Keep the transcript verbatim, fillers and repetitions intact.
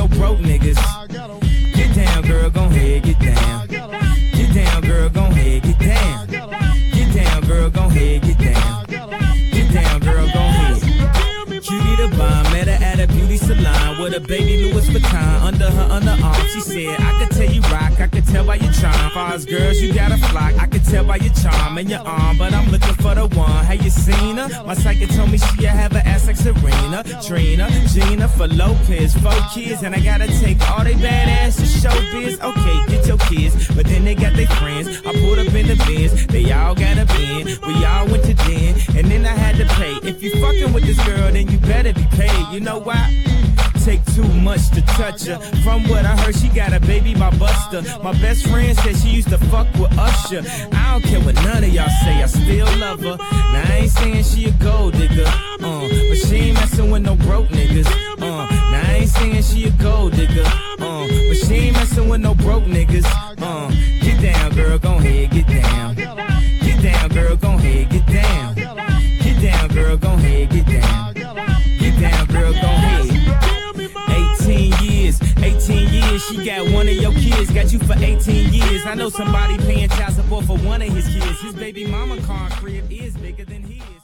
no broke niggas. Get down, girl, gon' head, get down. Get down, girl, gon' head, get down. Get down, girl, gon' head, get down. Get down, girl, gon' head. Cutie the bomb, met her at a beauty salon with a baby Louis Vuitton under her underarm. She said, I could tell you rock, I could tell by your charm. Far as girls, you got a flock, I could tell by your charm and your arm, but I'm looking for the one. Have you seen her? My psychic told me she have an ass like Serena, Trina, Gina, for Lopez, four kids, and I gotta take all they badass to showbiz. Okay, get your kids, but then they got their friends. I pulled up in the Benz, they all got a bin. We all went to den, and then I had to pay. If you fucking with this girl, then you better be paid. You know why? Take too much to touch her. From what I heard, she got a baby by Buster. My best friend said she used to fuck with Usher. I don't care what none of y'all say, I still love her. Now I ain't saying she a gold digger, uh, but she ain't messing with no broke niggas. Uh, now I ain't saying she a gold digger, uh, but she ain't messing with no broke niggas. Uh, get down, girl, gon' head, get down. Get down, girl, gon' head, get down. Get down, girl, gon' head, get down. Get down, girl, gon' head. eighteen years, eighteen years, she got one of your kids, got you for eighteen years. I know somebody paying child support for one of his kids. His baby mama car crib is bigger than his.